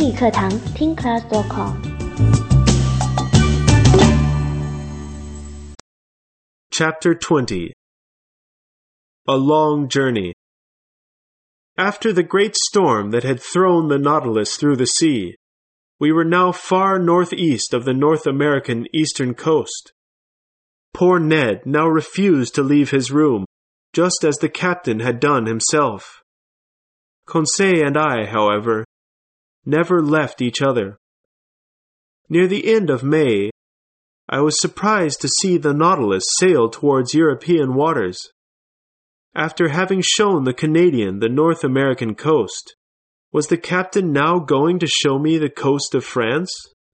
英语课堂听 class.com。 Chapter 20. A Long Journey. After the great storm that had thrown the Nautilus through the sea, we were now far northeast of the North American eastern coast. Poor Ned now refused to leave his room, just as the captain had done himself. Conseil and I, however, never left each other. Near the end of May, I was surprised to see the Nautilus sail towards European waters. After having shown the Canadian the North American coast, was the captain now going to show me the coast of France?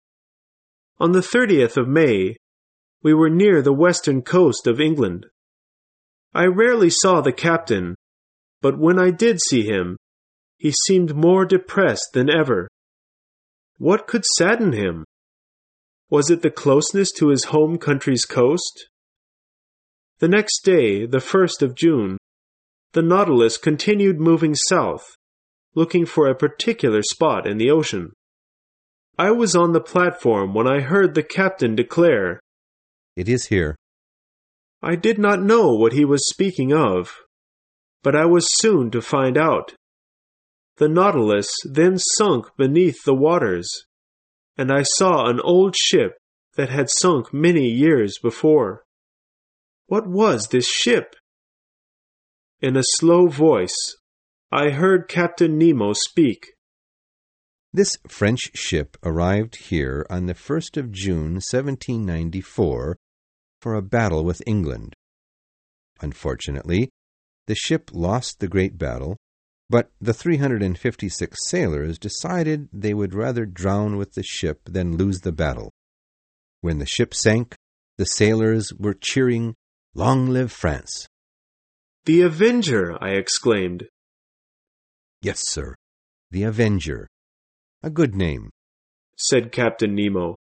On the 30th of May, we were near the western coast of England. I rarely saw the captain, but when I did see him, he seemed more depressed than ever. What could sadden him? Was it the closeness to his home country's coast? The next day, the 1st of June, the Nautilus continued moving south, looking for a particular spot in the ocean. I was on the platform when I heard the captain declare, "It is here." I did not know what he was speaking of, but I was soon to find out. The Nautilus then sunk beneath the waters, and I saw an old ship that had sunk many years before. What was this ship? In a slow voice, I heard Captain Nemo speak. This French ship arrived here on the 1st of June, 1794, for a battle with England. Unfortunately, the ship lost the great battle, but the 356 sailors decided they would rather drown with the ship than lose the battle. When the ship sank, the sailors were cheering, "Long live France!" "The Avenger!" I exclaimed. "Yes, sir, the Avenger. A good name," said Captain Nemo.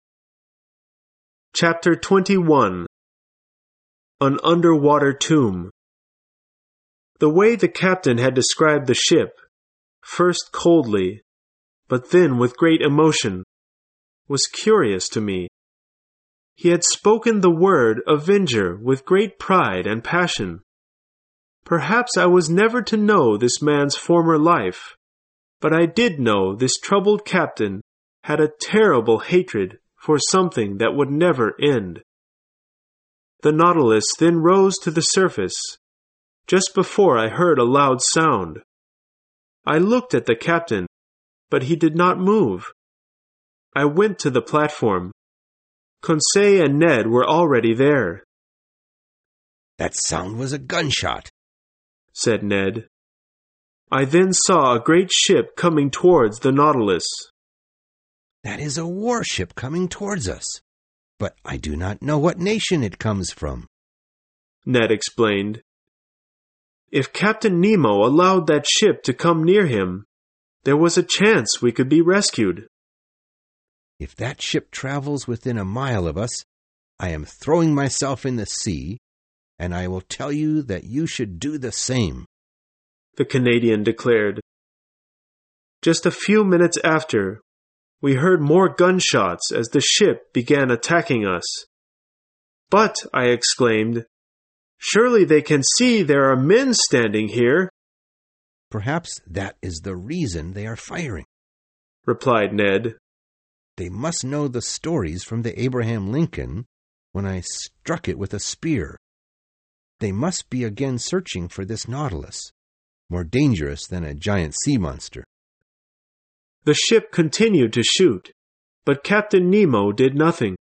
Chapter 21. An Underwater Tomb. The way the captain had described the ship, first coldly, but then with great emotion, was curious to me. He had spoken the word Avenger with great pride and passion. Perhaps I was never to know this man's former life, but I did know this troubled captain had a terrible hatred for something that would never end. The Nautilus then rose to the surface, just before I heard a loud sound. I looked at the captain, but he did not move. I went to the platform. Conseil and Ned were already there. "That sound was a gunshot," said Ned. I then saw a great ship coming towards the Nautilus. "That is a warship coming towards us, but I do not know what nation it comes from," Ned explained. If Captain Nemo allowed that ship to come near him, there was a chance we could be rescued. "If that ship travels within a mile of us, I am throwing myself in the sea, and I will tell you that you should do the same," the Canadian declared. Just a few minutes after, we heard more gunshots as the ship began attacking us. "But," I exclaimed, "surely they can see there are men standing here." "Perhaps that is the reason they are firing," replied Ned. "They must know the stories from the Abraham Lincoln when I struck it with a spear. They must be again searching for this Nautilus, more dangerous than a giant sea monster." The ship continued to shoot, but Captain Nemo did nothing.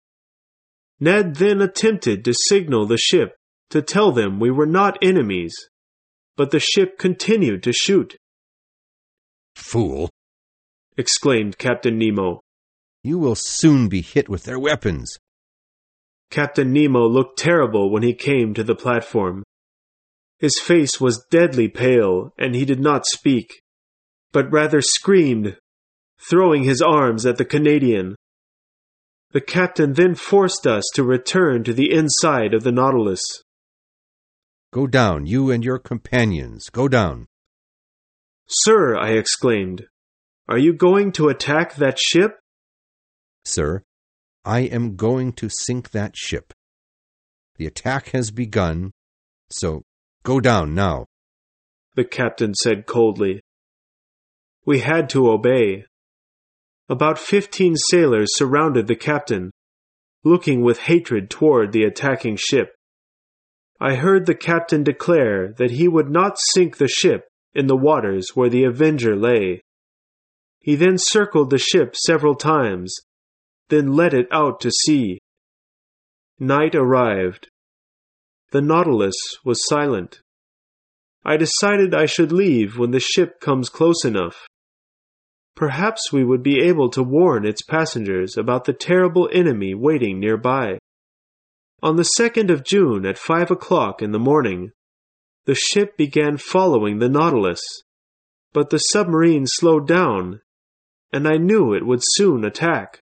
Ned then attempted to signal the ship to tell them we were not enemies, but the ship continued to shoot. "Fool!" exclaimed Captain Nemo. "You will soon be hit with their weapons." Captain Nemo looked terrible when he came to the platform. His face was deadly pale, and he did not speak, but rather screamed, throwing his arms at the Canadian. The captain then forced us to return to the inside of the Nautilus. "Go down, you and your companions, go down." "Sir," I exclaimed, Are you going to attack that ship? Sir, I am going to sink that ship. The attack has begun, so go down now, the captain said coldly. We had to obey. About 15 sailors surrounded the captain, looking with hatred toward the attacking ship. I heard the captain declare that he would not sink the ship in the waters where the Avenger lay. He then circled the ship several times, then led it out to sea. Night arrived. The Nautilus was silent. I decided I should leave when the ship comes close enough. Perhaps we would be able to warn its passengers about the terrible enemy waiting nearby. On the 2nd of June at 5 o'clock in the morning, the ship began following the Nautilus, but the submarine slowed down, and I knew it would soon attack.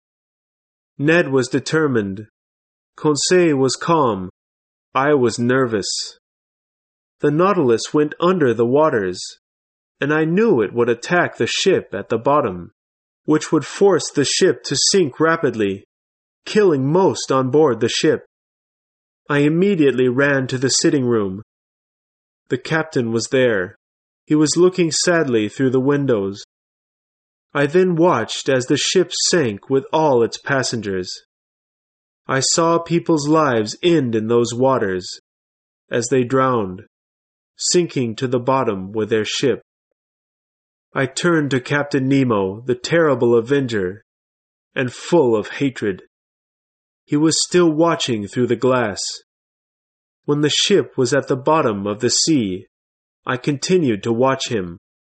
Ned was determined. Conseil was calm. I was nervous. The Nautilus went under the waters, and I knew it would attack the ship at the bottom, which would force the ship to sink rapidly, killing most on board the ship. I immediately ran to the sitting room. The captain was there. He was looking sadly through the windows. I then watched as the ship sank with all its passengers. I saw people's lives end in those waters, as they drowned, sinking to the bottom with their ship. I turned to Captain Nemo, the terrible Avenger, and full of hatred. He was still watching through the glass. When the ship was at the bottom of the sea, I continued to watch him.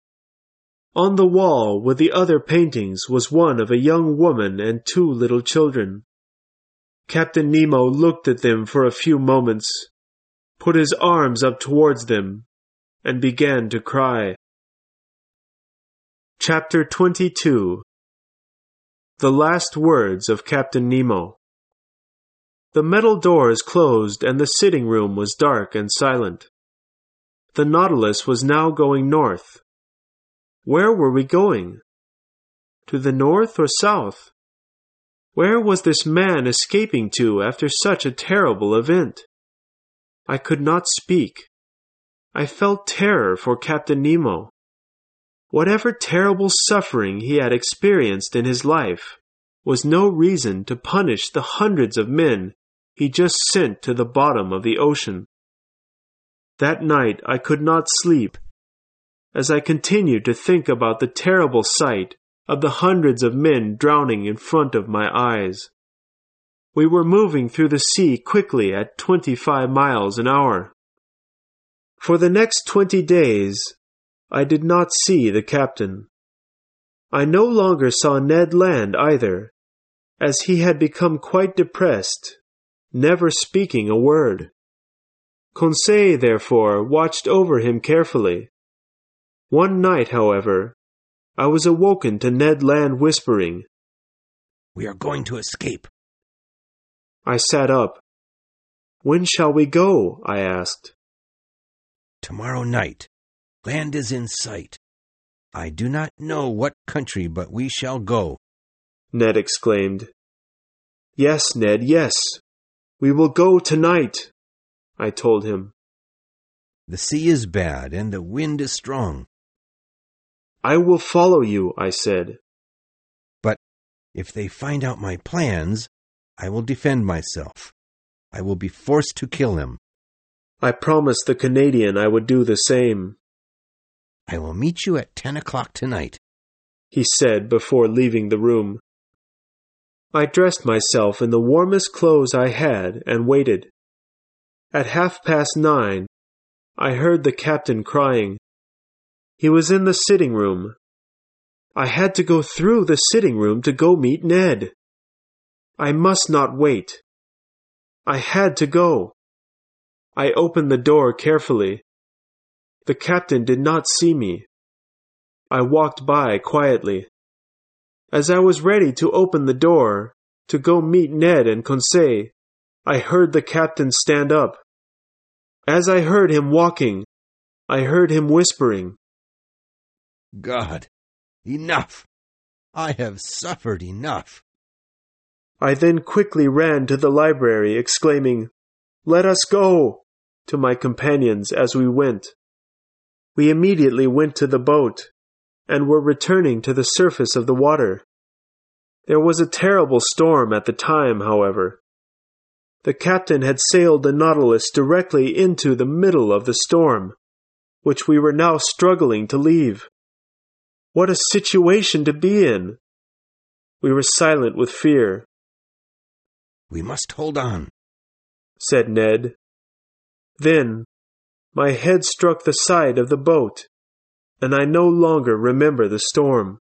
On the wall with the other paintings was one of a young woman and 2 little children. Captain Nemo looked at them for a few moments, put his arms up towards them, and began to cry. Chapter 22. The Last Words of Captain Nemo. The metal doors closed and the sitting room was dark and silent. The Nautilus was now going north. Where were we going? To the north or south? Where was this man escaping to after such a terrible event? I could not speak. I felt terror for Captain Nemo. Whatever terrible suffering he had experienced in his life was no reason to punish the hundreds of men he just sent to the bottom of the ocean. That night I could not sleep, as I continued to think about the terrible sight of the hundreds of men drowning in front of my eyes. We were moving through the sea quickly at 25 miles an hour. For the next 20 days, I did not see the captain. I no longer saw Ned Land either, as he had become quite depressed, never speaking a word. Conseil, therefore, watched over him carefully. One night, however, I was awoken to Ned Land whispering, "We are going to escape." I sat up. "When shall we go?" I asked. "Tomorrow night. Land is in sight. I do not know what country, but we shall go," Ned exclaimed. "Yes, Ned, yes. We will go tonight," I told him. "The sea is bad and the wind is strong." "I will follow you," I said. "But if they find out my plans, I will defend myself. I will be forced to kill them." I promised the Canadian I would do the same. "I will meet you at 10 o'clock tonight," he said before leaving the room. I dressed myself in the warmest clothes I had and waited. At 9:30, I heard the captain crying. He was in the sitting room. I had to go through the sitting room to go meet Ned. I must not wait. I had to go. I opened the door carefully. The captain did not see me. I walked by quietly. As I was ready to open the door to go meet Ned and Conseil, I heard the captain stand up. As I heard him walking, I heard him whispering, "God, Enough! I have suffered enough. I then quickly ran to the library, exclaiming, "Let us go!" to my companions as we went. We immediately went to the boat, and were returning to the surface of the water. There was a terrible storm at the time, however. The captain had sailed the Nautilus directly into the middle of the storm, which we were now struggling to leave. What a situation to be in! We were silent with fear. "We must hold on," said Ned. Then, my head struck the side of the boat, and I no longer remember the storm.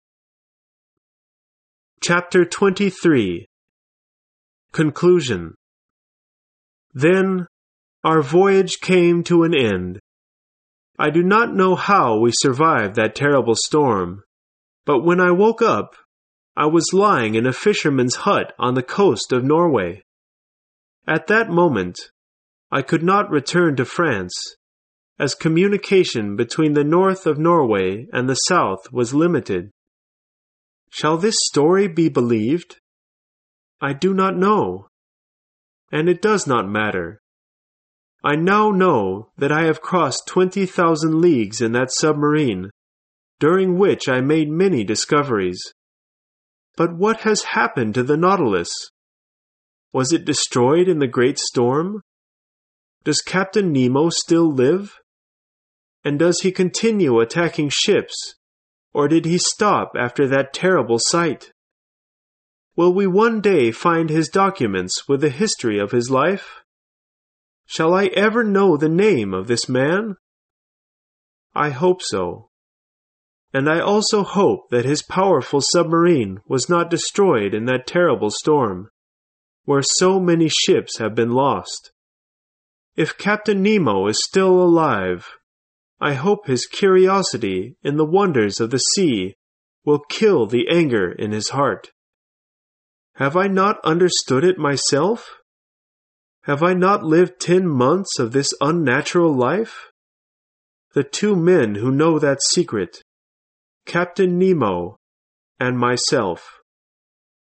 Chapter 23. Conclusion. Then, our voyage came to an end. I do not know how we survived that terrible storm, but when I woke up, I was lying in a fisherman's hut on the coast of Norway. At that moment, I could not return to France, as communication between the north of Norway and the south was limited. Shall this story be believed? I do not know, and it does not matter. I now know that I have crossed 20,000 leagues in that submarine, during which I made many discoveries. But what has happened to the Nautilus? Was it destroyed in the great storm? Does Captain Nemo still live? And does he continue attacking ships, or did he stop after that terrible sight? Will we one day find his documents with the history of his life? Shall I ever know the name of this man? I hope so. And I also hope that his powerful submarine was not destroyed in that terrible storm, where so many ships have been lost. If Captain Nemo is still alive, I hope his curiosity in the wonders of the sea will kill the anger in his heart. Have I not understood it myself? Have I not lived 10 months of this unnatural life? The 2 men who know that secret, Captain Nemo and myself.